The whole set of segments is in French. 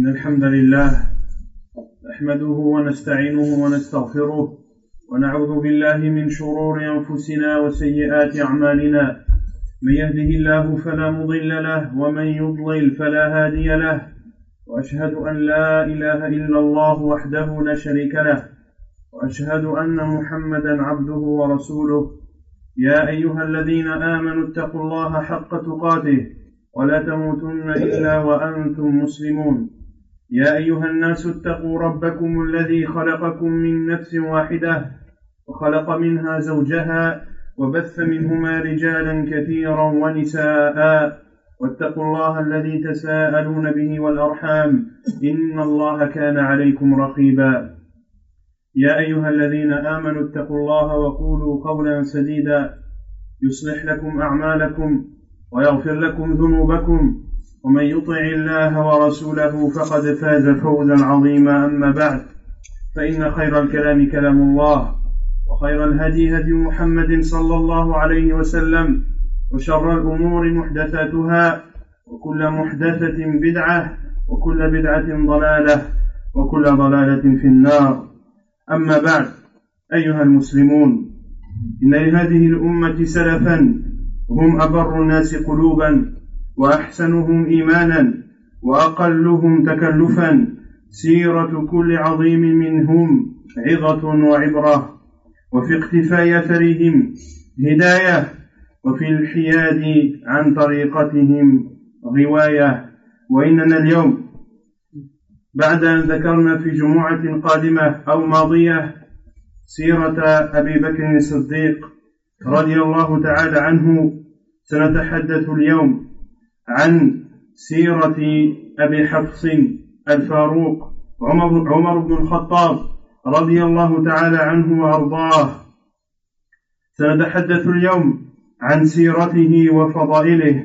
إن الحمد لله نحمده ونستعينه ونستغفره ونعوذ بالله من شرور أنفسنا وسيئات أعمالنا. من يهده الله فلا مضل له ومن يضلل فلا هادي له، وأشهد أن لا إله إلا الله وحده لا شريك له، وأشهد أن محمدا عبده ورسوله. يا أيها الذين آمنوا اتقوا الله حق تقاته ولا تموتن إلا وأنتم مسلمون. يا أيها الناس اتقوا ربكم الذي خلقكم من نفس واحدة وخلق منها زوجها وبث منهما رجالا كثيرا ونساء، واتقوا الله الذي تساءلون به والأرحام إن الله كان عليكم رقيبا. يا أيها الذين آمنوا اتقوا الله وقولوا قولا سديدا يصلح لكم أعمالكم ويغفر لكم ذنوبكم، ومن يطع الله ورسوله فقد فاز فوزا عظيما. أما بعد، فإن خير الكلام كلام الله، وخير الهدي هدي محمد صلى الله عليه وسلم، وشر الأمور محدثاتها، وكل محدثة بدعة، وكل بدعة ضلالة، وكل ضلالة في النار. أما بعد، أيها المسلمون، إن لهذه الأمة سلفا هم أبر الناس قلوبا وأحسنهم إيمانا وأقلهم تكلفا، سيرة كل عظيم منهم عظة وعبرة، وفي اقتفاء أثرهم هداية، وفي الحياد عن طريقتهم رواية. وإننا اليوم بعد أن ذكرنا في جمعة قادمة أو ماضية سيرة أبي بكر الصديق رضي الله تعالى عنه، سنتحدث اليوم عن سيرة أبي حفص الفاروق عمر بن الخطاب رضي الله تعالى عنه وأرضاه. سنتحدث اليوم عن سيرته وفضائله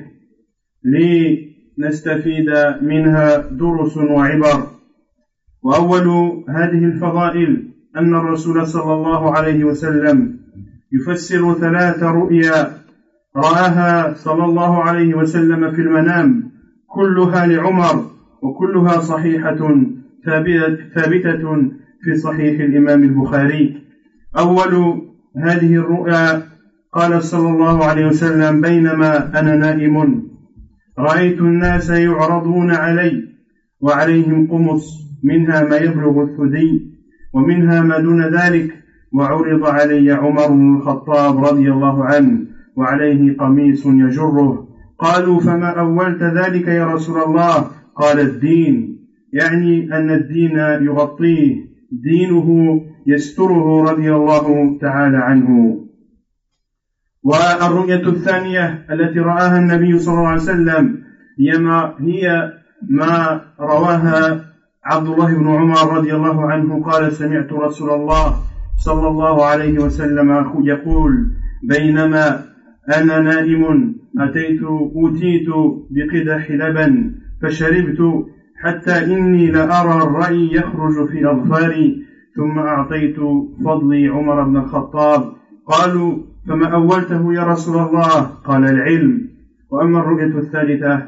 لنستفيد منها دروس وعبر. وأول هذه الفضائل أن الرسول صلى الله عليه وسلم يفسر 3 رؤيا رآها صلى الله عليه وسلم في المنام، كلها لعمر، وكلها صحيحة ثابتة في صحيح الإمام البخاري. أول هذه الرؤيا قال صلى الله عليه وسلم: بينما أنا نائم رأيت الناس يعرضون علي وعليهم قمص، منها ما يبلغ الثدي ومنها ما دون ذلك، وعرض علي عمر بن الخطاب رضي الله عنه وعليه قميص يجره. قالوا: فما أولت ذلك يا رسول الله؟ قال: الدين، يعني أن الدين يغطيه، دينه يستره رضي الله تعالى عنه. والرؤية الثانية التي رآها النبي صلى الله عليه وسلم هي ما رواها عبد الله بن عمر رضي الله عنه قال: سمعت رسول الله صلى الله عليه وسلم يقول: بينما أنا نائم أوتيت بقدح لبن فشربت حتى إني لأرى الرأي يخرج في أظفاري، ثم أعطيت فضلي عمر بن الخطاب. قالوا: فما أولته يا رسول الله؟ قال: العلم. وأما الرؤية الثالثة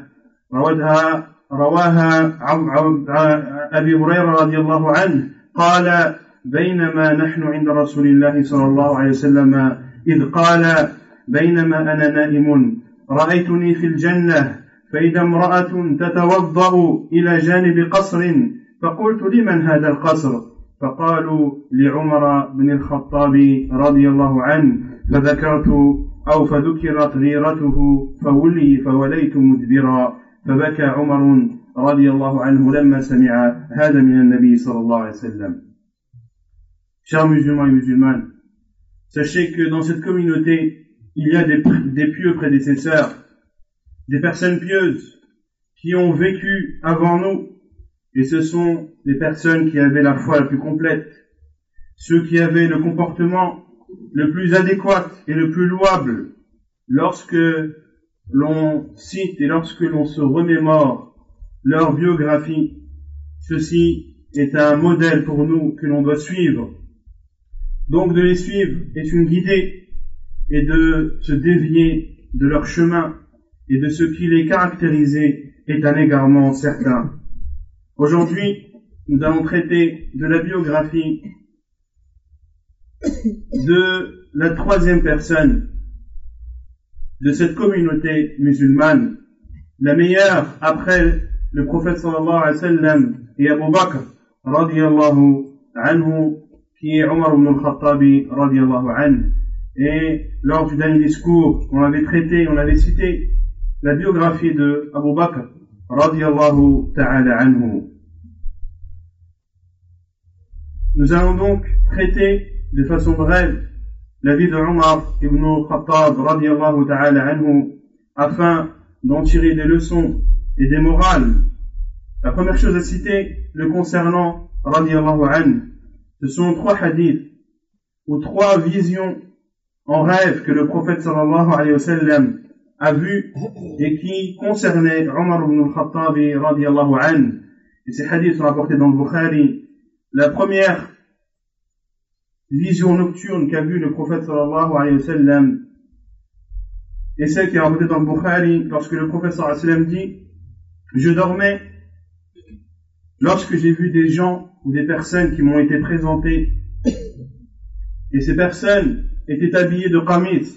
رواها أبي هريرة رضي الله عنه قال: بينما نحن عند رسول الله صلى الله عليه وسلم إذ قال: بينما أنا نائم رأيتني في الجنة فإذا امرأة تتوضأ إلى جانب قصر، فقلت: لمن هذا القصر؟ فقالوا: لعمر بن الخطاب رضي الله عنه، فذكرت غيرته فوليت مدبرا، فبكى عمر رضي الله عنه لما سمع هذا من النبي صلى الله عليه وسلم. Chers musulmans et musulmanes, sachez que dans cette communauté, il y a des pieux prédécesseurs, des personnes pieuses qui ont vécu avant nous, et ce sont des personnes qui avaient la foi la plus complète, ceux qui avaient le comportement le plus adéquat et le plus louable. Lorsque l'on cite et lorsque l'on se remémore leur biographie, ceci est un modèle pour nous que l'on doit suivre. Donc de les suivre est une guidée, et de se dévier de leur chemin et de ce qui les caractérisait est un égarement certain. Aujourd'hui, nous allons traiter de la biographie de la troisième personne de cette communauté musulmane, la meilleure après le prophète sallallahu alayhi wa sallam et Abu Bakr radiyallahu anhu, qui est Omar ibn al-Khattabi radiyallahu anhu. Et lors du dernier discours, on avait cité la biographie de Abu Bakr radiyallahu ta'ala anhu. Nous allons donc traiter de façon brève la vie de Omar ibn al-Khattab radiyallahu ta'ala anhu afin d'en tirer des leçons et des morales. La première chose à citer le concernant radiyallahu anhu, ce sont 3 hadiths ou 3 visions en rêve que le prophète sallallahu alayhi wa sallam a vu et qui concernaient Omar ibn al-Khattab radiyallahu anhu. Et ces hadiths sont rapportés dans le Bukhari. La première vision nocturne qu'a vu le prophète sallallahu alayhi wa sallam et celle qui est rapportée dans le Bukhari, lorsque le prophète sallallahu alayhi wa sallam dit: je dormais lorsque j'ai vu des gens ou des personnes qui m'ont été présentées, et ces personnes étaient habillées de qamis.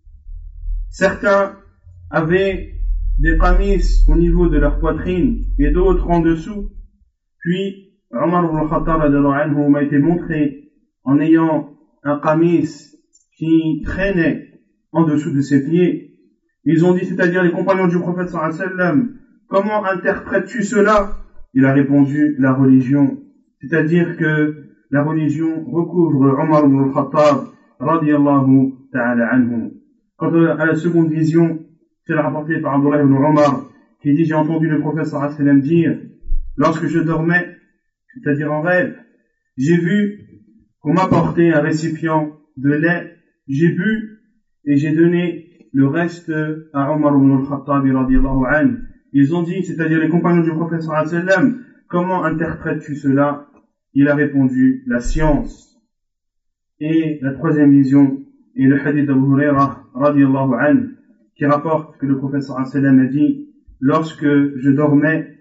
Certains avaient des qamis au niveau de leur poitrine et d'autres en dessous. Puis Omar ibn al-Khattab m'a été montré en ayant un qamis qui traînait en dessous de ses pieds. Ils ont dit, c'est-à-dire les compagnons du prophète sallallahu alayhi wa sallam, comment interprètes-tu cela? Il a répondu, la religion. C'est-à-dire que la religion recouvre Omar ibn al-Khattab radiyallahu ta'ala anhu. Quant à la seconde vision, c'est rapportée par Abdullah ibn Omar, qui dit: j'ai entendu le prophète sallallahu alayhi wa sallam dire, lorsque je dormais, c'est-à-dire en rêve, j'ai vu qu'on m'a apporté un récipient de lait, j'ai bu et j'ai donné le reste à Omar ibn al-Khattab radiyallahu anhu. Ils ont dit, c'est-à-dire les compagnons du prophète sallallahu alayhi wa sallam, comment interprètes-tu cela? Il a répondu, la science. Et la troisième vision est le hadith d'Abu Hurairah radiyallahu anhu, qui rapporte que le prophète sallallahu alayhi wa sallam a dit: lorsque je dormais,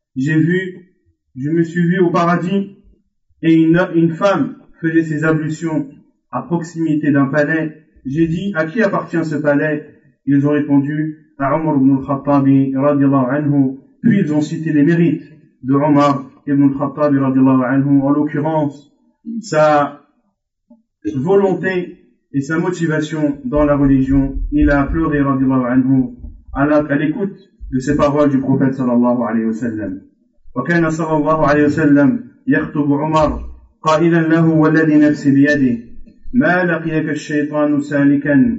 je me suis vu au paradis, et une femme faisait ses ablutions à proximité d'un palais. J'ai dit: à qui appartient ce palais? Ils ont répondu: à Omar ibn al-Khattabi radiyallahu anhu. Puis ils ont cité les mérites de Omar ibn al-Khattabi radiyallahu anhu, en l'occurrence sa volonté et sa motivation dans la religion. Il a pleuré radiyallahu anhu à l'écoute de ces paroles du prophète sallallahu alayhi wa sallam. وكان صلى الله عليه وسلم يخطب عمر قائلا له: والذي نفسي بيده ما لقيك الشيطان سالكا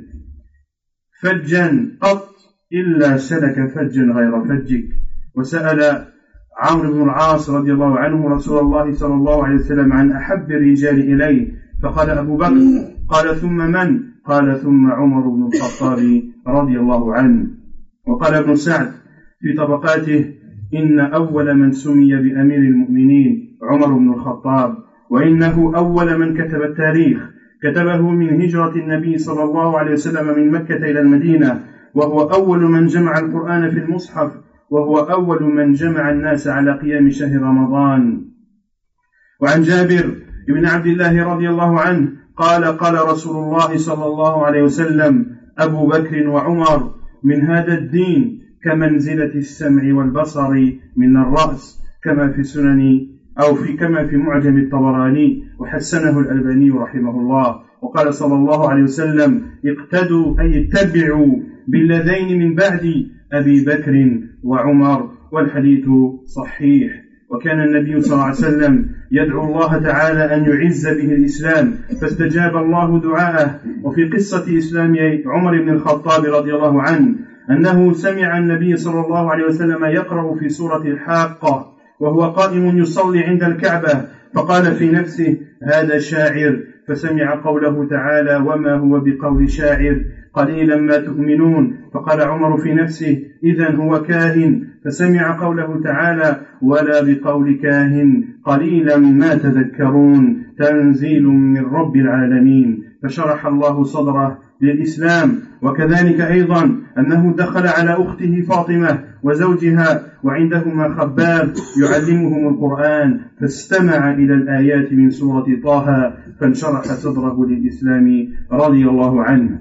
فجا قط إلا سلك فجا غير فجك. وسأل عمرو بن العاص رضي الله عنه رسول الله صلى الله عليه وسلم عن أحب الرجال إليه، فقال أبو بكر، قال ثم من؟ قال ثم عمر بن الخطاب رضي الله عنه. وقال ابن سعد في طبقاته: إن أول من سمي بأمير المؤمنين عمر بن الخطاب، وإنه أول من كتب التاريخ، كتبه من هجرة النبي صلى الله عليه وسلم من مكة إلى المدينة، وهو أول من جمع القرآن في المصحف، وهو أول من جمع الناس على قيام شهر رمضان. وعن جابر بن عبد الله رضي الله عنه قال: قال رسول الله صلى الله عليه وسلم: أبو بكر وعمر من هذا الدين كمنزلة السمع والبصر من الرأس، كما في السنن كما في معجم الطبراني، وحسنه الألباني رحمه الله. وقال صلى الله عليه وسلم: اقتدوا أي اتبعوا بالذين من بعد أبي بكر وعمر. والحديث صحيح. وكان النبي صلى الله عليه وسلم يدعو الله تعالى أن يعز به الإسلام، فاستجاب الله دعاءه. وفي قصة إسلام عمر بن الخطاب رضي الله عنه أنه سمع النبي صلى الله عليه وسلم يقرأ في سورة الحاقة وهو قائم يصلي عند الكعبة، فقال في نفسه: هذا شاعر. فسمع قوله تعالى: وما هو بقول شاعر قليلا ما تؤمنون. فقال عمر في نفسه: إذن هو كاهن. فسمع قوله تعالى: ولا بقول كاهن قليلا ما تذكرون، تنزيل من رب العالمين. فشرح الله صدره للإسلام. وكذلك أيضا أنه دخل على أخته فاطمة وزوجها وعندهما خباب يعلمهم القرآن فاستمع إلى الآيات من سورة طه فانشرح صدره للإسلام رضي الله عنه.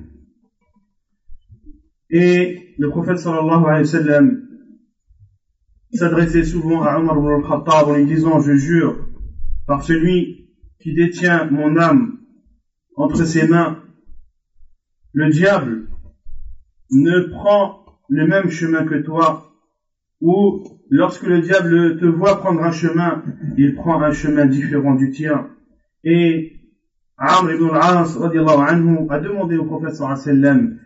Et le prophète sallallahu alayhi wa sallam s'adressait souvent à Omar ibn al-Khattab en lui disant: je jure par celui qui détient mon âme entre ses mains, le diable ne prend le même chemin que toi, ou lorsque le diable te voit prendre un chemin, il prend un chemin différent du tien. Et Amr ibn al-As radiallahu anhu a demandé au prophète sallallahu alayhi wa sallam: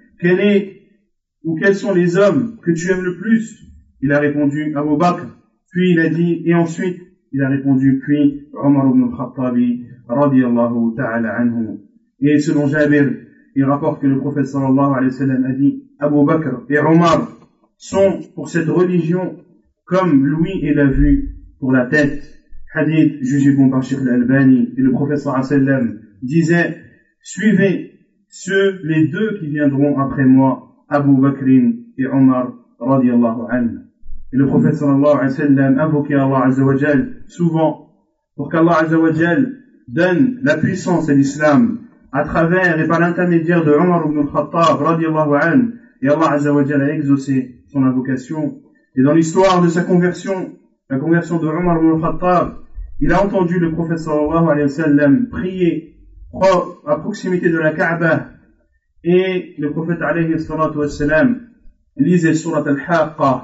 quels sont les hommes que tu aimes le plus? Il a répondu Abu Bakr, puis il a dit, et ensuite il a répondu, puis Omar ibn al-Khattabi radiallahu ta'ala anhu. Et selon Jabir, il rapporte que le prophète sallallahu alayhi wa sallam a dit: Abu Bakr et Omar sont pour cette religion comme l'ouïe et la vue pour la tête. Hadith jugé bon par Sheikh al-Albani. Et le prophète sallallahu alayhi wa sallam disait: suivez les deux qui viendront après moi, Abu Bakr et Omar radiallahu anhu. Et le prophète sallallahu alayhi wa sallam invoquait Allah azza wa jal souvent pour qu'Allah azza wa jal donne la puissance à l'islam à travers et par l'intermédiaire de Omar ibn al-Khattab radiallahu anhu. Et Allah azza wa jal a exaucé son invocation. Et dans l'histoire de sa conversion, la conversion de Omar ibn al-Khattab, il a entendu le prophète sallallahu alayhi wa sallam prier à proximité de la Kaaba, et le prophète alayhi salatu wa sallam lisait surat al-Haqqa.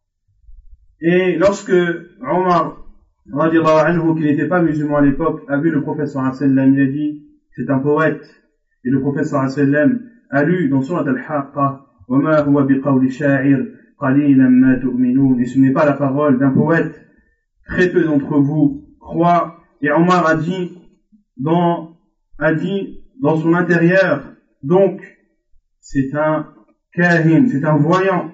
Et lorsque Omar radiallahu anhu, qui n'était pas musulman à l'époque, a vu le prophète sallallahu alayhi wa sallam, il a dit: c'est un poète. Et le prophète sallallahu alayhi wa sallam a lu dans surat al-Haqqa: وَمَا هُوَ بِقَوْلِ شَاعِرٍ قَلِيلًا مَا تُؤْمِنُونَ. Et ce n'est pas la parole d'un poète, très peu d'entre vous croient. Et Omar a dit dans son intérieur, donc c'est un kahin, c'est un voyant.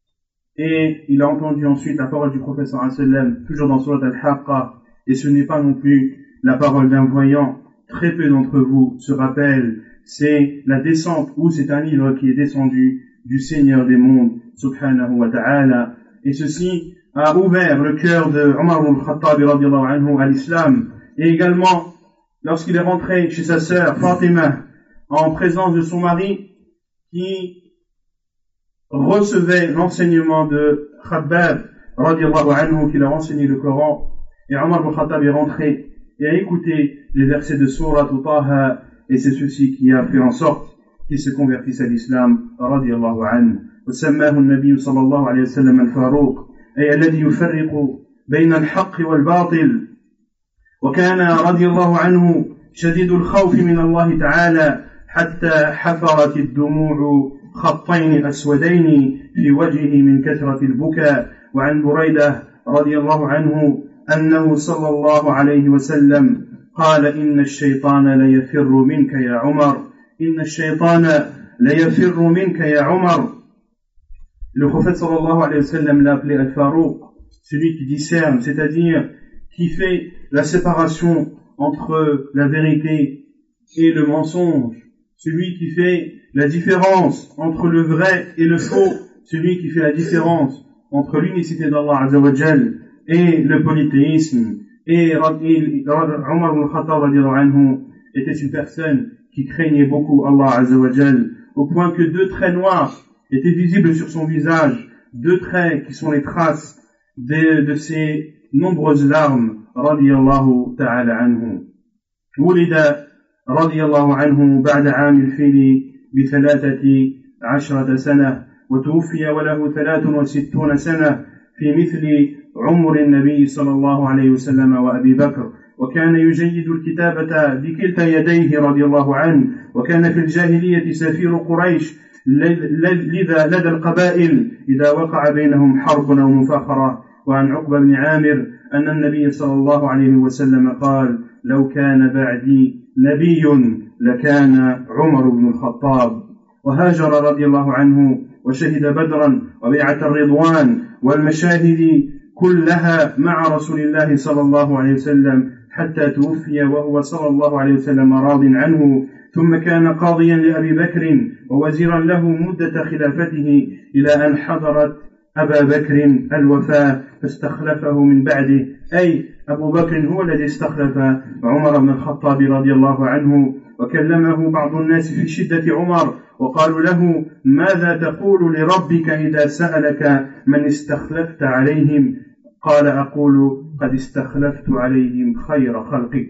Et il a entendu ensuite la parole du prophète sallallahu alayhi wa sallam, toujours dans surat al-Haqqa, et ce n'est pas non plus la parole d'un voyant. Très peu d'entre vous se rappellent, c'est la descente, ou c'est un livre qui est descendu du Seigneur des mondes, subhanahu wa ta'ala. Et ceci a ouvert le cœur de Omar ibn al-Khattab radiallahu anhu à l'islam. Et également, lorsqu'il est rentré chez sa sœur Fatima, en présence de son mari, qui recevait l'enseignement de Khabbab radiallahu anhu, qui leur enseignait le Coran, et Omar ibn al-Khattab est rentré et a écouté les versets de Surat Taha, et c'est ceci qui a fait en sorte qu'il se convertisse à l'islam radiallahu anhu. وسماه النبي صلى الله عليه وسلم الفاروق، أي الذي يفرق بين الحق والباطل. وكان رضي الله عنه شديد الخوف من الله تعالى حتى حفرت الدموع خطين أسودين في وجهه من كثرة البكاء. وعن بريدة رضي الله عنه أنه صلى الله عليه وسلم قال: إن الشيطان ليفر منك يا عمر، إن الشيطان ليفر منك يا عمر. Le prophète sallallahu alayhi wa sallam l'a appelé Al-Farouq, celui qui discerne, c'est-à-dire qui fait la séparation entre la vérité et le mensonge, celui qui fait la différence entre le vrai et le faux, celui qui fait la différence entre l'unicité d'Allah azza wa jal et le polythéisme. Et Omar ibn al-Khattab radiallahu anhu était une personne qui craignait beaucoup Allah azza wa jal, au point que deux traits noirs étaient visibles sur son visage, deux traits qui sont les traces de ses nombreuses larmes radiallahu ta'ala anhu. ولد رضي الله عنه بعد عام الفيل ب13 سنة، وتوفي وله 63 سنة في مثل عمر النبي صلى الله عليه وسلم وأبي بكر. وكان يجيد الكتابة بكلتا يديه رضي الله عنه، وكان في الجاهلية سفير قريش، لذا لدى القبائل إذا وقع بينهم حرب أو مفاخرة. وعن عقبة بن عامر أن النبي صلى الله عليه وسلم قال: لو كان بعدي نبي لكان عمر بن الخطاب. وهاجر رضي الله عنه وشهد بدرا وبيعة الرضوان والمشاهد كلها مع رسول الله صلى الله عليه وسلم حتى توفي وهو صلى الله عليه وسلم راض عنه. ثم كان قاضيا لأبي بكر ووزيرا له مدة خلافته إلى أن حضرت أبا بكر الوفاة فاستخلفه من بعده أي أبو بكر هو الذي استخلف عمر بن الخطاب رضي الله عنه وكلمه بعض الناس في شدة عمر وقالوا له ماذا تقول لربك إذا سألك من استخلفت عليهم قال أقول قد استخلفت عليهم خير خلقك.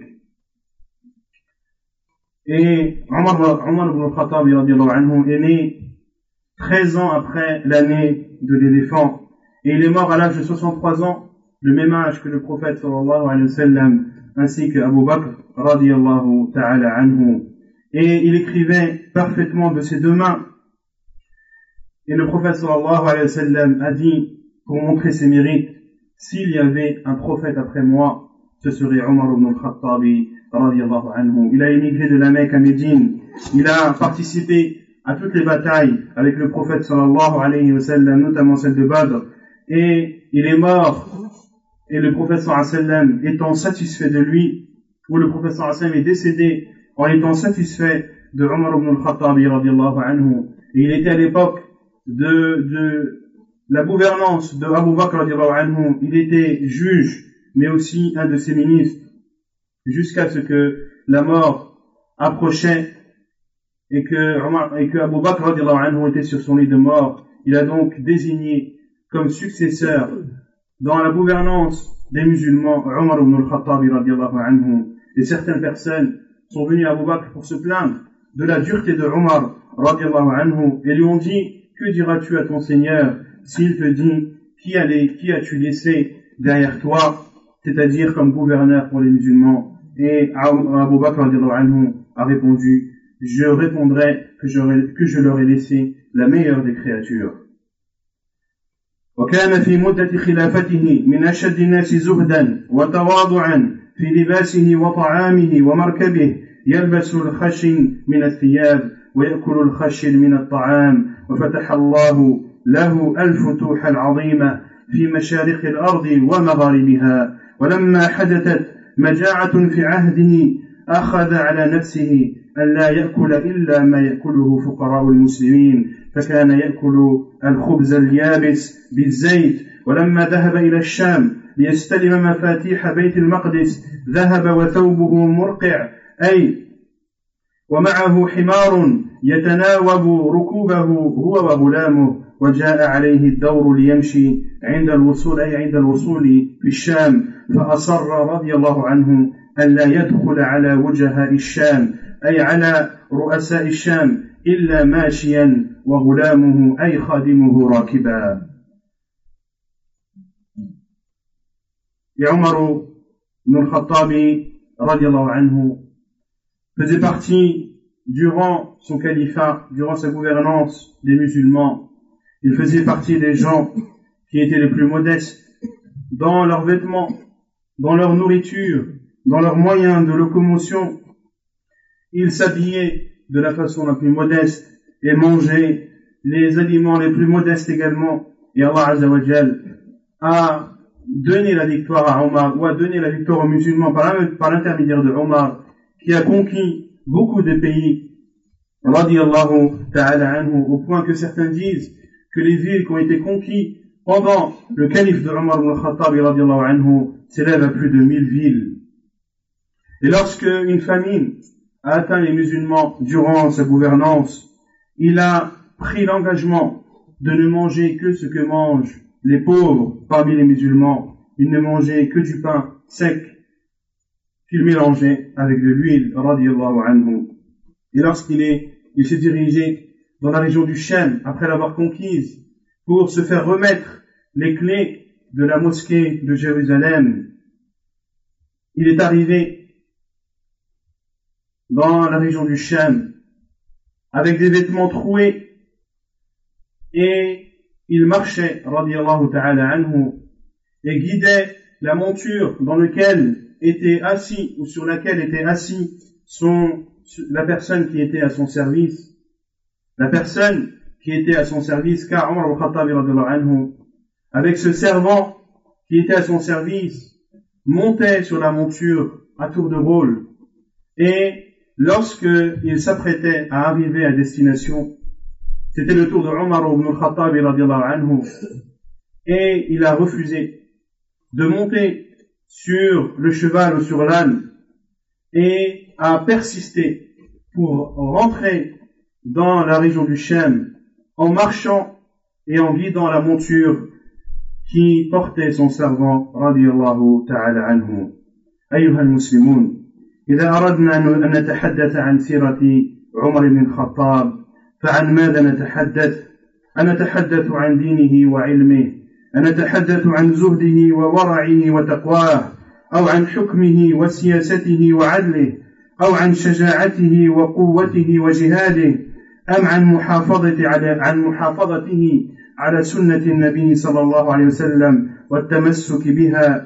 Et Omar ibn al-Khattab est né 13 ans après l'année de l'éléphant et il est mort à l'âge de 63 ans, le même âge que le prophète sallallahu alayhi wa sallam ainsi que Abu Bakr radiyallahu ta'ala anhu. Et il écrivait parfaitement de ses deux mains. Et le prophète sallallahu alayhi wa sallam a dit, pour montrer ses mérites, s'il y avait un prophète après moi, ce serait Omar ibn al-Khattabi radiyallahu anhu. Il a émigré de la Mecque à Médine. Il a participé à toutes les batailles avec le prophète sallallahu alayhi wa sallam, notamment celle de Badr. Et il est mort. Et le prophète sallallahu alayhi wa sallam étant satisfait de lui, ou le prophète sallallahu alayhi wa sallam est décédé en étant satisfait de Omar ibn al-Khattabi radiyallahu anhu. Et il était à l'époque de la gouvernance de Abu Bakr radiyallahu anhu. Il était juge, mais aussi un de ses ministres, jusqu'à ce que la mort approchait et que Abu Bakr radiyallahu anhu était sur son lit de mort. Il a donc désigné comme successeur dans la gouvernance des musulmans Omar ibn al-Khattabi radiyallahu anhu. Et certaines personnes sont venues à Abu Bakr pour se plaindre de la dureté de Omar radiyallahu anhu et lui ont dit, que diras-tu à ton Seigneur s'il te dit, qui as-tu laissé derrière toi, c'est-à-dire comme gouverneur pour les musulmans? Et Abu Bakr radiyallahu anhu a répondu, je répondrai que je leur ai laissé la meilleure des créatures. وكان في مدة خلافته من أشد الناس زهدا وتواضعا في لباسه وطعامه ومركبه يلبس الخشن من الثياب ويأكل الخشن من الطعام وفتح الله له الفتوح العظيمة في مشارق الأرض ومغاربها ولما حدثت مجاعة في عهده أخذ على نفسه أن لا يأكل إلا ما يأكله فقراء المسلمين فكان يأكل الخبز اليابس بالزيت ولما ذهب إلى الشام ليستلم مفاتيح بيت المقدس ذهب وثوبه مرقع أي ومعه حمار يتناوب ركوبه هو وغلامه وجاء عليه الدور ليمشي عند الوصول في الشام فأصر رضي الله عنه أن لا يدخل على وجهاء الشام أي على رؤساء الشام إلا ماشيا وغلامه أي خادمه راكبا. Et Omar ibn al-Khattabi radiyallahu anhu faisait partie durant son califat, durant sa gouvernance des musulmans. Il faisait partie des gens qui étaient les plus modestes dans leurs vêtements, dans leur nourriture, dans leurs moyens de locomotion. Il s'habillait de la façon la plus modeste et mangeait les aliments les plus modestes également. Et Allah Azza wa Jal a donné la victoire à Omar, ou a donné la victoire aux musulmans par l'intermédiaire de Omar, qui a conquis beaucoup de pays, radiyallahu ta'ala anhu, au point que certains disent que les villes qui ont été conquises pendant le calife de Omar ibn al-Khattab radiyallahu anhu s'élèvent à plus de 1000 villes. Et lorsque une famine a atteint les musulmans durant sa gouvernance, il a pris l'engagement de ne manger que ce que mangent les pauvres parmi les musulmans. Il ne mangeait que du pain sec qu'il mélangeait avec de l'huile, radiyallahu anhu. Et il s'est dirigé dans la région du Sham, après l'avoir conquise, pour se faire remettre les clés de la mosquée de Jérusalem. Il est arrivé dans la région du Sham avec des vêtements troués et il marchait, radiyallahu ta'ala anhu, et guidait la monture dans laquelle était assis, ou sur laquelle était assis la personne qui était à son service. La personne qui était à son service, car Omar al-Khattab radiyallahu anhu, avec ce servant qui était à son service, montait sur la monture à tour de rôle. Et lorsqu'il s'apprêtait à arriver à destination, c'était le tour de Omar ibn al-Khattab radiyallahu anhu. et il a refusé de monter sur le cheval ou sur l'âne et a persisté pour rentrer dans la région du Sham en marchant et en guidant la monture qui portait son servant radiyallahu ta'ala anhu. أيها المسلمون، إذا أردنا أن نتحدث عن سيرة عمر بن الخطاب فعن ماذا نتحدث؟ أنتحدث عن دينه وعلمه، أنتحدث عن زهده وورعه وتقواه، أو عن حكمه وسياسته وعدله، أو عن شجاعته وقوته وجهاده، أم عن محافظته على سنة النبي صلى الله عليه وسلم والتمسك بها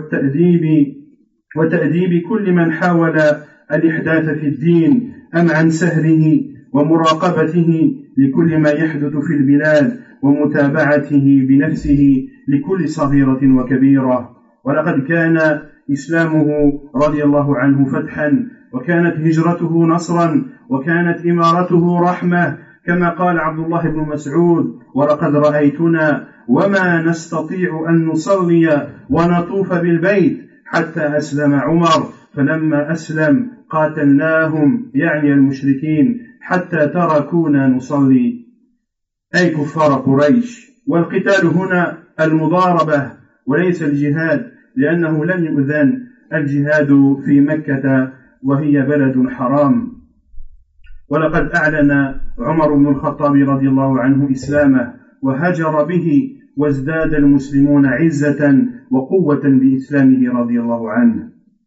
وتأديب كل من حاول الإحداث في الدين، أم عن سهره ومراقبته لكل ما يحدث في البلاد ومتابعته بنفسه لكل صغيرة وكبيرة. ولقد كان إسلامه رضي الله عنه فتحا، وكانت هجرته نصرا، وكانت إمارته رحمة، كما قال عبد الله بن مسعود: ولقد رأيتنا وما نستطيع أن نصلي ونطوف بالبيت حتى أسلم عمر، فلما أسلم قاتلناهم، يعني المشركين، حتى تركونا نصلي، أي كفار قريش. والقتال هنا المضاربة وليس الجهاد، لأنه لم يؤذن الجهاد في مكة وهي بلد حرام. ولقد أعلن عمر بن الخطاب رضي الله عنه إسلامه وهجر به، وازداد المسلمون عزة وقوة بإسلامه رضي الله عنه.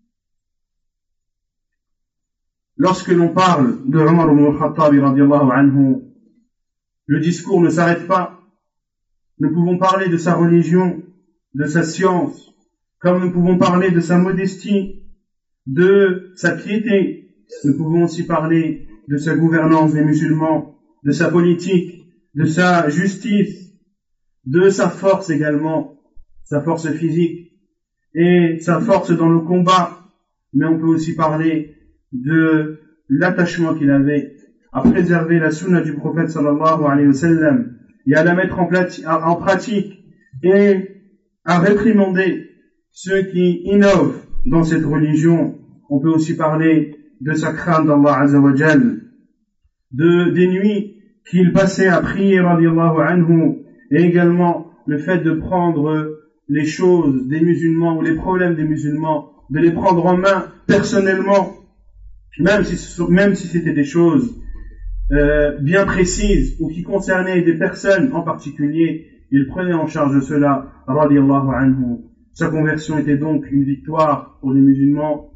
Lorsque l'on parle de Umar ibn al-Khattab radiallahu anhu, le discours ne s'arrête pas. Nous pouvons parler de sa religion, de sa science, comme nous pouvons parler de sa modestie, de sa piété. Nous pouvons aussi parler de sa gouvernance des musulmans, de sa politique, de sa justice, de sa force également, sa force physique et sa force dans le combat. Mais on peut aussi parler de l'attachement qu'il avait à préserver la sunna du prophète sallallahu alayhi wa sallam et à la mettre en pratique et à réprimander ceux qui innovent dans cette religion. On peut aussi parler de sa crainte d'Allah azza wa jal, des nuits qu'il passait à prier radiallahu anhu, et également le fait de prendre les choses des musulmans ou les problèmes des musulmans, de les prendre en main personnellement, même si c'était des choses bien précises ou qui concernaient des personnes en particulier, il prenait en charge cela radiallahu anhu. Sa conversion était donc une victoire pour les musulmans.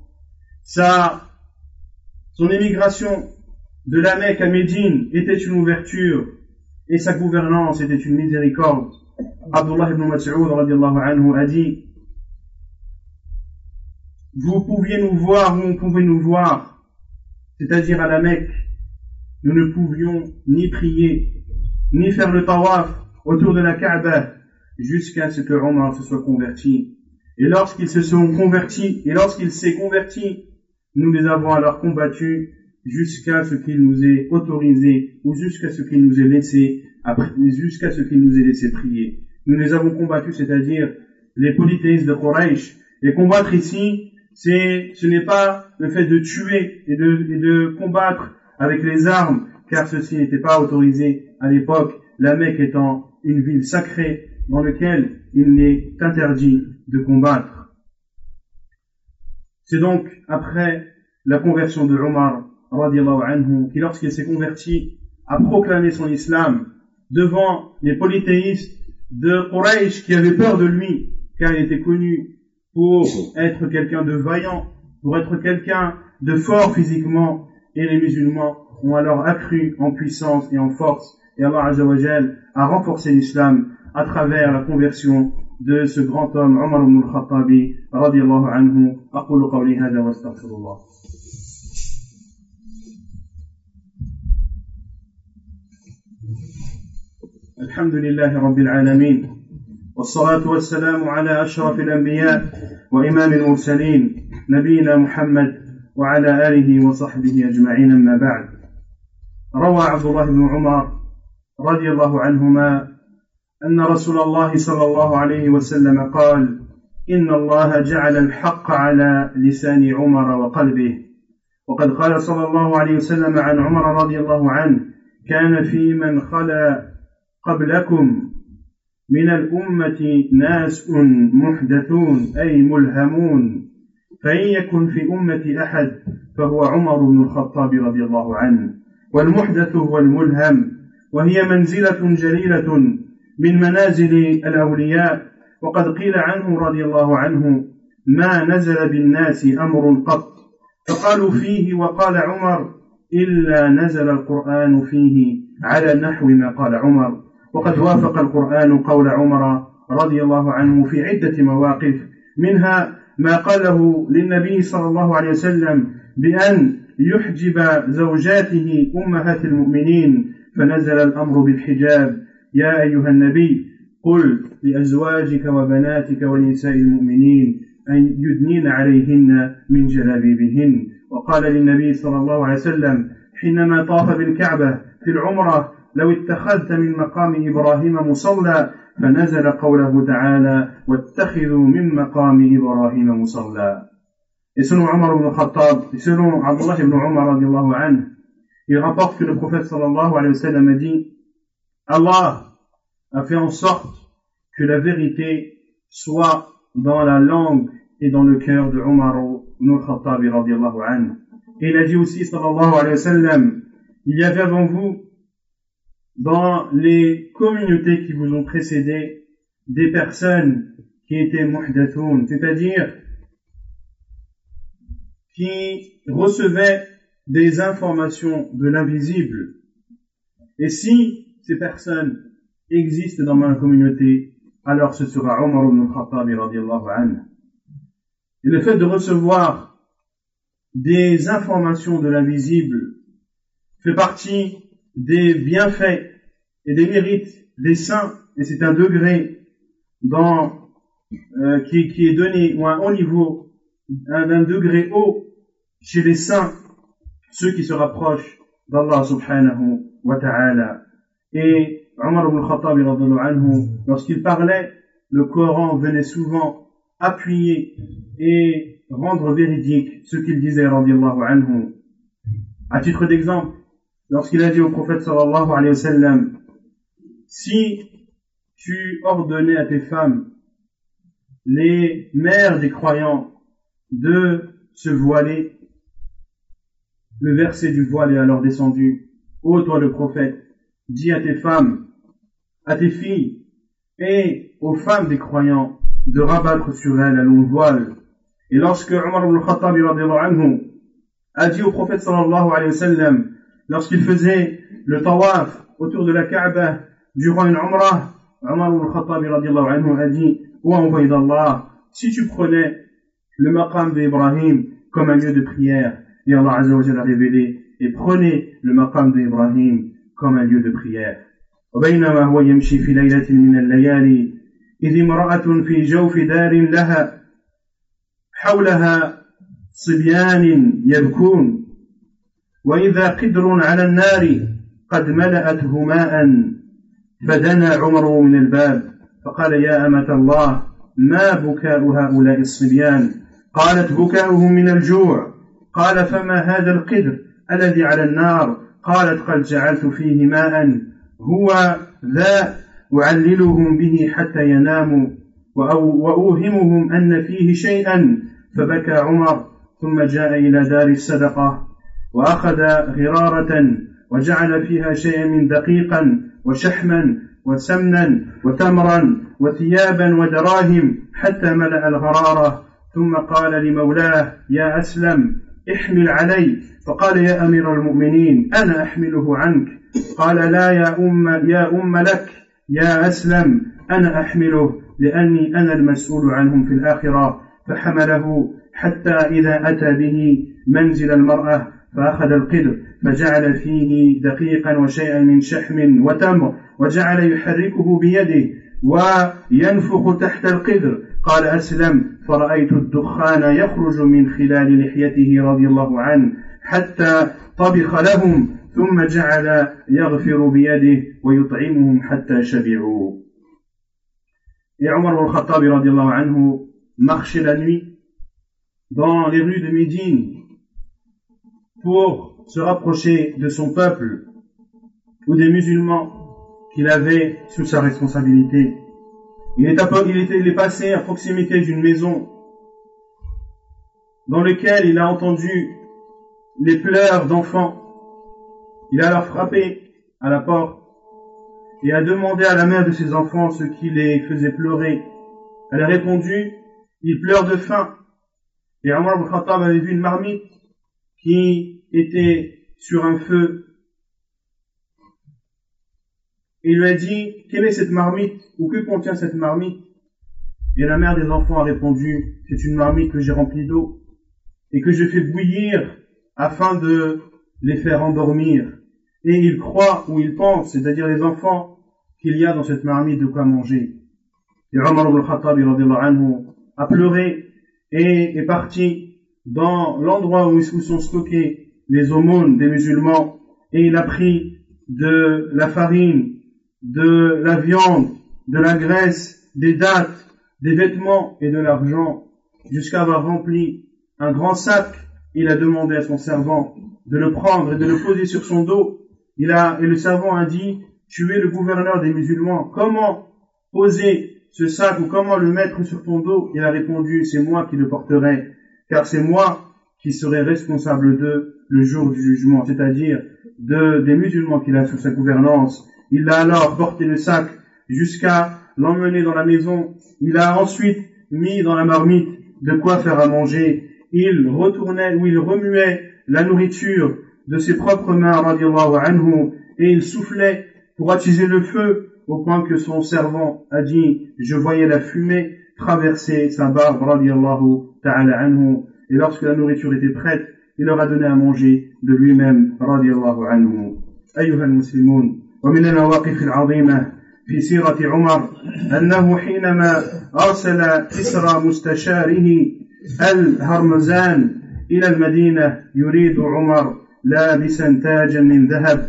Son émigration de la Mecque à Médine était une ouverture et sa gouvernance était une miséricorde. Abdullah ibn Mas'ud radiallahu anhu a dit: vous pouviez nous voir où on pouvait nous voir, c'est-à-dire à la Mecque. Nous ne pouvions ni prier, ni faire le tawaf autour de la Kaaba jusqu'à ce que Omar se soit converti. Et lorsqu'il s'est converti, nous les avons alors combattus jusqu'à ce qu'il nous ait autorisé ou jusqu'à ce qu'il nous ait laissé prier. Nous les avons combattus, c'est-à-dire les polythéistes de Quraysh. Et combattre ici, ce n'est pas le fait de tuer et de combattre avec les armes, car ceci n'était pas autorisé à l'époque, la Mecque étant une ville sacrée dans laquelle il n'est interdit de combattre. C'est donc après la conversion de Omar radiallahu anhu, qui lorsqu'il s'est converti a proclamé son islam devant les polythéistes de Quraysh qui avaient peur de lui, car il était connu pour être quelqu'un de vaillant, pour être quelqu'un de fort physiquement, et les musulmans ont alors accru en puissance et en force, et Allah Azza wa Jal a renforcé l'islam à travers la conversion de ce grand homme Umar ibn al-Khattabi radiyallahu anhu. Aqulu qawli hadha wa astaghfirullah. Alhamdulillahi rabbil alamin, والصلاة والسلام على أشرف الأنبياء وإمام المرسلين نبينا محمد وعلى آله وصحبه أجمعين. أما بعد، روى عبد الله بن عمر رضي الله عنهما أن رسول الله صلى الله عليه وسلم قال: إن الله جعل الحق على لسان عمر وقلبه. وقد قال صلى الله عليه وسلم عن عمر رضي الله عنه: كان في من خلا قبلكم من الأمة ناس محدثون أي ملهمون، فإن يكن في أمة أحد فهو عمر بن الخطاب رضي الله عنه. والمحدث هو الملهم، وهي منزلة جليلة من منازل الأولياء. وقد قيل عنه رضي الله عنه: ما نزل بالناس أمر قط فقالوا فيه وقال عمر إلا نزل القرآن فيه على نحو ما قال عمر. وقد وافق القرآن قول عمر رضي الله عنه في عدة مواقف، منها ما قاله للنبي صلى الله عليه وسلم بأن يحجب زوجاته أمهات المؤمنين، فنزل الأمر بالحجاب: يا أيها النبي قل لأزواجك وبناتك ونساء المؤمنين أن يدنين عليهن من جلابيبهن. وقال للنبي صلى الله عليه وسلم حينما طاف بالكعبة في العمرة: لو اتخذت من مقام إبراهيم مصلى، فنزل قوله تعالى: واتخذوا من مقام إبراهيم مصلى. Et selon Omar ibn Khattab, et selon Abdullah ibn Omar radiallahu anhu, il rapporte que le prophète sallallahu alayhi wa sallam a dit: Allah a fait en sorte que la vérité soit dans la langue et dans le cœur de Omar ibn Khattab radiallahu anhu. Et il a dit aussi sallallahu alayhi wa sallam: il y avait avant vous dans les communautés qui vous ont précédé des personnes qui étaient muhdathoun, c'est-à-dire qui recevaient des informations de l'invisible. Et si ces personnes existent dans ma communauté, alors ce sera Omar ibn Khattab radiallahu anhu. Et le fait de recevoir des informations de l'invisible fait partie des bienfaits et des mérites des saints, et c'est un degré qui est donné, ou un haut niveau, un degré haut chez les saints, ceux qui se rapprochent d'Allah subhanahu wa ta'ala. Et Omar ibn Khattab radhiyallahu anhu, lorsqu'il parlait, le Coran venait souvent appuyer et rendre véridique ce qu'il disait radhiyallahu anhu. À titre d'exemple, lorsqu'il a dit au prophète sallallahu alayhi wa sallam: si tu ordonnais à tes femmes, les mères des croyants, de se voiler, le verset du voile est alors descendu: ô toi le prophète, dis à tes femmes, à tes filles et aux femmes des croyants de rabattre sur elles un long voile. Et lorsque Omar ibn Khattab radhiyallahu anhu a dit au prophète sallallahu alayhi wa sallam, lorsqu'il faisait le tawaf autour de la Kaaba durant une umrah, Omar ibn Khattab radhiyallahu anhu a dit: ô envoyé d'Allah, si tu prenais le maqam d'Ibrahim comme un lieu de prière, et Allah Azza wa Jalla a révélé: et prenez le maqam d'Ibrahim comme un lieu de prière. وبينما هو يمشي في ليلة من الليالي إذ امرأة في جوف دار لها حولها صبيان يبكون وإذا قدر على النار قد ملأته ماء فدنا عمر من الباب فقال: يا أمة الله، ما بكاء هؤلاء الصبيان؟ قالت: بكاؤهم من الجوع. قال: فما هذا القدر الذي على النار؟ قالت: قد جعلت فيه ماء هو ذا أعللهم به حتى يناموا وأوهمهم أن فيه شيئا. فبكى عمر ثم جاء إلى دار الصدقة وأخذ غرارة وجعل فيها شيئا من دقيقا وشحما وسمنا وتمرا وثيابا ودراهم حتى ملأ الغرارة، ثم قال لمولاه: يا أسلم احمل علي. فقال: يا أمير المؤمنين أنا أحمله عنك. قال: لا يا أم لك يا أسلم، أنا أحمله لأني أنا المسؤول عنهم في الآخرة. فحمله حتى إذا أتى به منزل المرأة فأخذ القدر فجعل فيه دقيقا وشيئا من شحم وتمر وجعل يحركه بيده وينفخ تحت القدر. قال أسلم: فرأيت الدخان يخرج من خلال لحيته رضي الله عنه حتى طبخ لهم ثم جعل يغفر بيده ويطعمهم حتى شبعوا. Et Omar al-Khattab radiallahu anhu marchait la nuit dans les rues de Médine pour se rapprocher de son peuple ou des musulmans qu'il avait sous sa responsabilité. Il est passé à proximité d'une maison dans laquelle il a entendu les pleurs d'enfants. Il a alors frappé à la porte et a demandé à la mère de ses enfants ce qui les faisait pleurer. Elle a répondu, ils pleurent de faim. Et Omar ibn Khattab avait vu une marmite qui était sur un feu. Et il lui a dit, quelle est cette marmite, ou que contient cette marmite? Et la mère des enfants a répondu, c'est une marmite que j'ai remplie d'eau et que je fais bouillir afin de les faire endormir. Et ils croient ou ils pensent, c'est-à-dire les enfants, qu'il y a dans cette marmite de quoi manger. Et Omar ibn Khattab a pleuré et est parti dans l'endroit où sont stockés les aumônes des musulmans, et il a pris de la farine, de la viande, de la graisse, des dattes, des vêtements et de l'argent, jusqu'à avoir rempli un grand sac. Il a demandé à son servant de le prendre et de le poser sur son dos. Et le servant a dit, tu es le gouverneur des musulmans, comment poser ce sac ou comment le mettre sur ton dos? Il a répondu, c'est moi qui le porterai, car c'est moi qui serai responsable de le jour du jugement, c'est-à-dire des musulmans qu'il a sous sa gouvernance. Il a alors porté le sac jusqu'à l'emmener dans la maison. Il a ensuite mis dans la marmite de quoi faire à manger. Il retournait ou il remuait la nourriture de ses propres mains, radiallahu anhu, et il soufflait pour attiser le feu, au point que son servant a dit, je voyais la fumée traverser sa barbe, radiallahu ta'ala anhu. Et lorsque la nourriture était prête, il leur a donné à manger de lui-même, radiallahu anhu. أيها المسلمون، ومن المواقف العظيمة في سيرة عمر أنه حينما أرسل كسرى مستشاره الهرمزان إلى المدينة يريد عمر لابسا تاجا من ذهب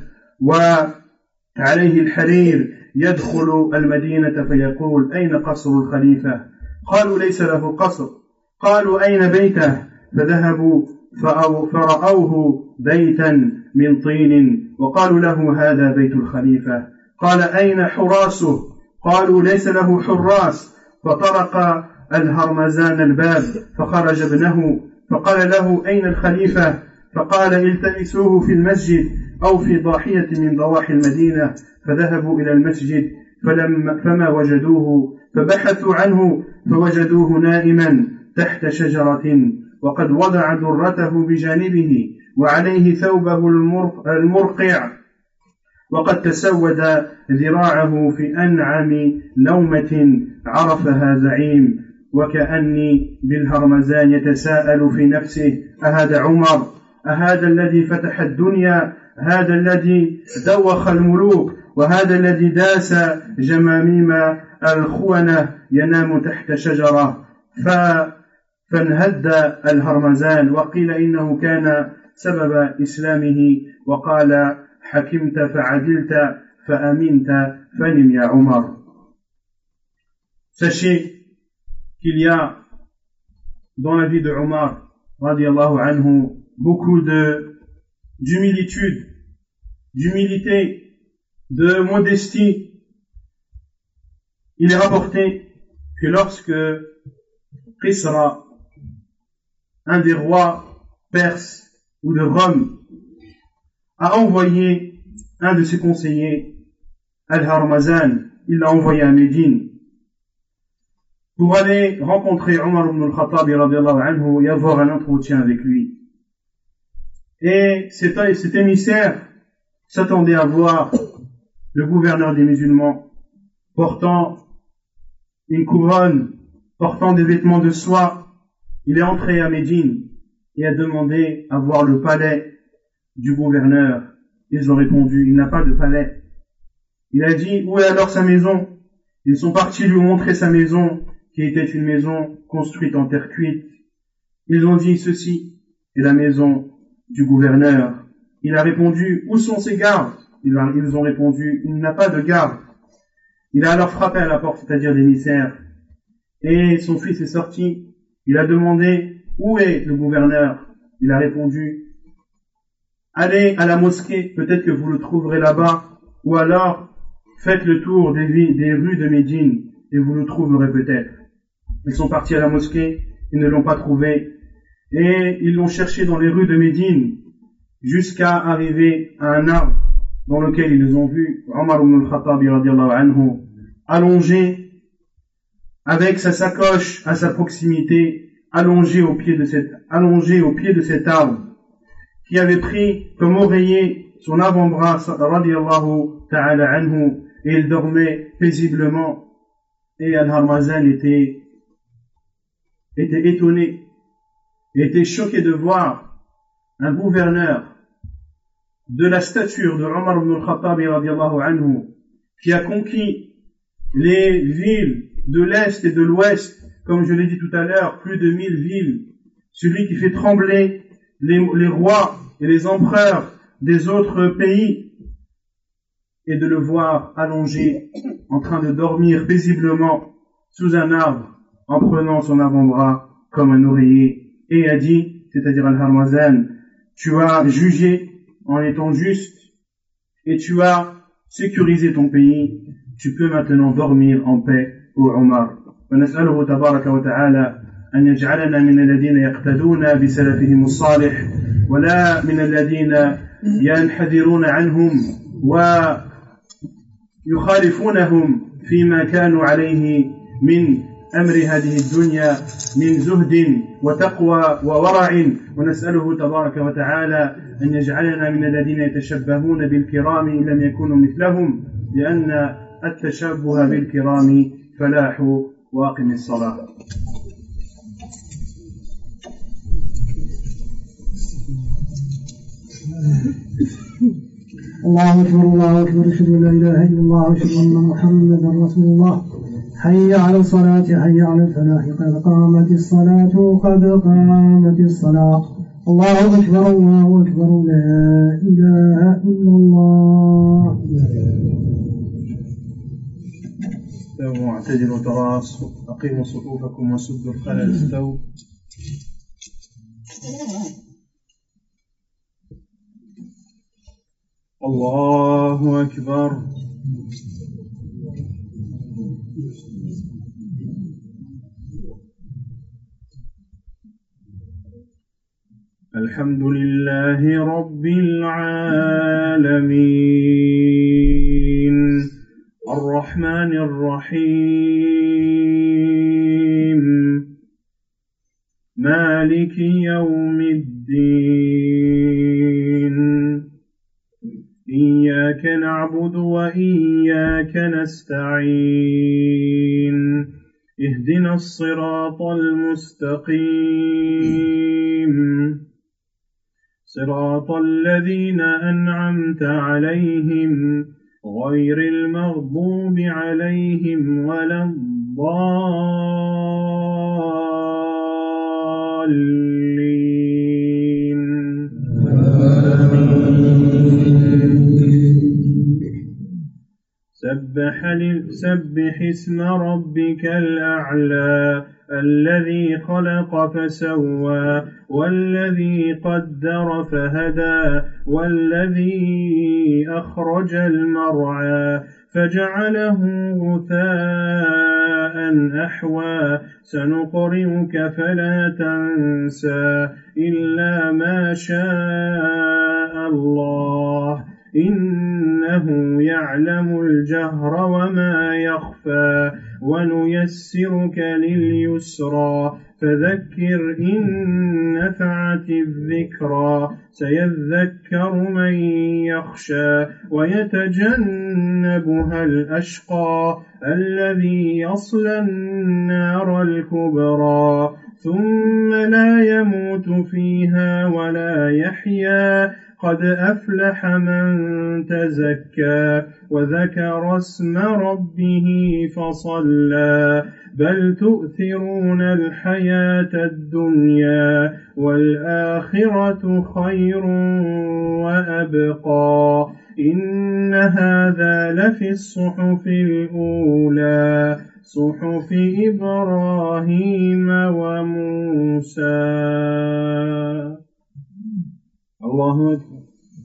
وعليه الحرير يدخل المدينة فيقول أين قصر الخليفة؟ قالوا ليس له قصر. قالوا أين بيته؟ فذهبوا فرأوه بيتا من طين وقالوا له هذا بيت الخليفة. قال أين حراسه؟ قالوا ليس له حراس. فطرق الهرمزان الباب فخرج ابنه فقال له أين الخليفة؟ فقال التمسوه في المسجد أو في ضاحية من ضواحي المدينة. فذهبوا إلى المسجد فما وجدوه فبحثوا عنه فوجدوه نائما تحت شجرة وقد وضع درته بجانبه وعليه ثوبه المرقع وقد تسود ذراعه في أنعم نومة عرفها زعيم. وكأني بالهرمزان يتساءل في نفسه أهذا عمر؟ أهذا الذي فتح الدنيا؟ هذا الذي دوخ الملوك؟ وهذا الذي داس جماميم الخونة ينام تحت شجرة؟ فانهد الهرمزان وقيل إنه كان سبب إسلامه وقال حكمت فعدلت فأمنت فنم يا عمر. Sachez qu'il y a dans la vie de Omar radiallahu anhu beaucoup d'humilité, de modestie. Il est rapporté que lorsque Kisra, un des rois perses ou de Rome, a envoyé un de ses conseillers, Al-Harmazan, il l'a envoyé à Médine pour aller rencontrer Omar ibn al-Khattab radiallahu anhu et avoir un entretien avec lui. Et cet émissaire s'attendait à voir le gouverneur des musulmans portant une couronne, portant des vêtements de soie. Il est entré à Médine et a demandé à voir le palais du gouverneur. Ils ont répondu, il n'a pas de palais. Il a dit, où est alors sa maison? Ils sont partis lui montrer sa maison, qui était une maison construite en terre cuite. Ils ont dit, ceci est la maison du gouverneur. Il a répondu, où sont ses gardes? Ils ont répondu, il n'a pas de garde. Il a alors frappé à la porte, c'est-à-dire l'émissaire. Et son fils est sorti. Il a demandé, où est le gouverneur? Il a répondu, allez à la mosquée, peut-être que vous le trouverez là-bas. Ou alors, faites le tour des rues de Médine et vous le trouverez peut-être. Ils sont partis à la mosquée, ils ne l'ont pas trouvé. Et ils l'ont cherché dans les rues de Médine jusqu'à arriver à un arbre dans lequel ils ont vu Omar ibn al-Khattab radiyallahu anhu allongé avec sa sacoche à sa proximité, allongé au pied de cet arbre, qui avait pris comme oreiller son avant-bras radiyallahu ta'ala anhu, et il dormait paisiblement. Et Al-Harmazan était étonné, était choqué de voir un gouverneur de la stature de Omar ibn al-Khattab radiyallahu anhu, qui a conquis les villes de l'Est et de l'Ouest, comme je l'ai dit tout à l'heure, plus de 1000 villes, celui qui fait trembler les rois et les empereurs des autres pays, et de le voir allongé, en train de dormir paisiblement sous un arbre, en prenant son avant-bras comme un oreiller, et a dit, c'est-à-dire Al-Harmazan, tu as jugé en étant juste, et tu as sécurisé ton pays, tu peux maintenant dormir en paix, ô Omar. ونسأله تبارك وتعالى أن يجعلنا من الذين يقتدون بسلفهم الصالح ولا من الذين ينحدرون عنهم ويخالفونهم فيما كانوا عليه من أمر هذه الدنيا من زهد وتقوى وورع. ونسأله تبارك وتعالى أن يجعلنا من الذين يتشبهون بالكرام إن لم يكونوا مثلهم، لأن التشبه بالكرام فلاح. واقم الصلاة. الله أكبر الله أكبر، أشهد أن لا إله إلا الله وأشهد أن محمدا رسول الله. حي على الصلاة حي على الفلاح، قد قامت الصلاة قد قامت الصلاة. الله أكبر الله أكبر، لا إله إلا الله. استووا واعتدلوا تراصوا، أقيموا صفوفكم وسدوا الخلل. استووا. الله أكبر. الحمد لله رب العالمين الرحمن الرحيم مالك يوم الدين إياك نعبد وإياك نستعين اهدنا الصراط المستقيم صراط الذين أنعمت عليهم غير المغضوب عليهم ولا الضالين. سبح اسم ربك الأعلى الذي خلق فسوى والذي قدر فهدى والذي أخرج المرعى فجعله غثاء أحوى سنقرئك فلا تنسى إلا ما شاء الله إنه يعلم الجهر وما يخفى ونيسرك لليسرى فذكر إن نفعت الذكرى سيذكر من يخشى ويتجنبها الأشقى الذي يصلى النار الكبرى ثم لا يموت فيها ولا يحيا قد أفلح من تزكى وذكر اسم ربه فصلى بل تؤثرون الحياة الدنيا والآخرة خير وأبقى إن هذا لفي الصحف الأولى صحف إبراهيم وموسى. الله أكبر.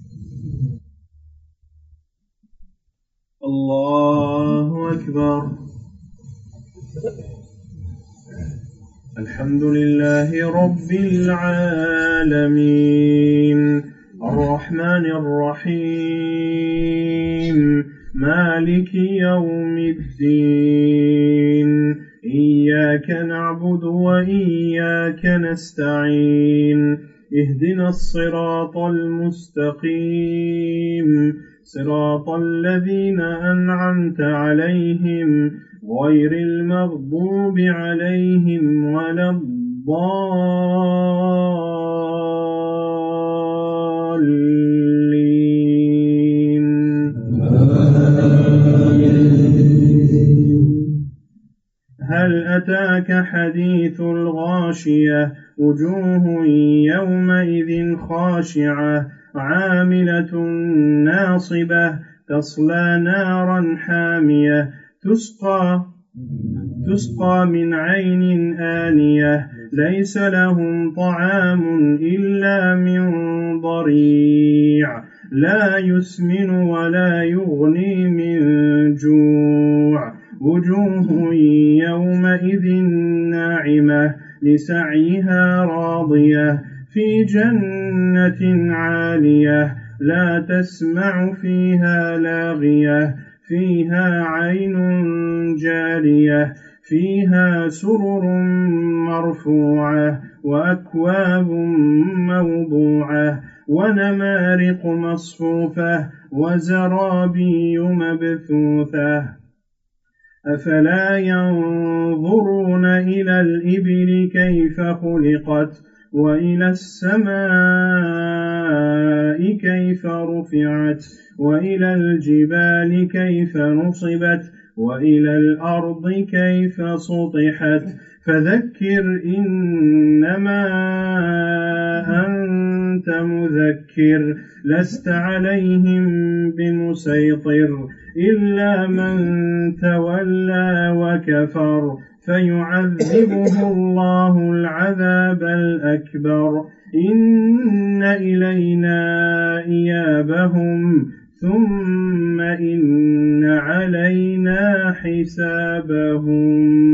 الله أكبر. الحمد لله رب العالمين الرحمن الرحيم مالك يوم الدين إياك نعبد وإياك نستعين اهدنا الصراط المستقيم صراط الذين أنعمت عليهم غير المغضوب عليهم ولا الضالين. هل أتاك حديث الغاشية وجوه يومئذ خاشعة عاملة ناصبة تصلى نارا حامية تسقى من عين آنية ليس لهم طعام إلا من ضريع لا يسمن ولا يغني من جوع وجوه يومئذ ناعمة لسعيها راضية في جنة عالية لا تسمع فيها لاغية فيها عين جارية فيها سرر مرفوعة وأكواب موضوعة ونمارق مصفوفة وزرابي مبثوثة أفلا ينظرون إلى الإبل كيف خلقت وإلى السماء كيف رفعت وإلى الجبال كيف نصبت وإلى الأرض كيف سطحت فذكر إنما أنت مذكر لست عليهم بمسيطر إلا من تولى وكفر فيعذبه الله العذاب الأكبر إن إلينا إيابهم ثم إن علينا حسابهم.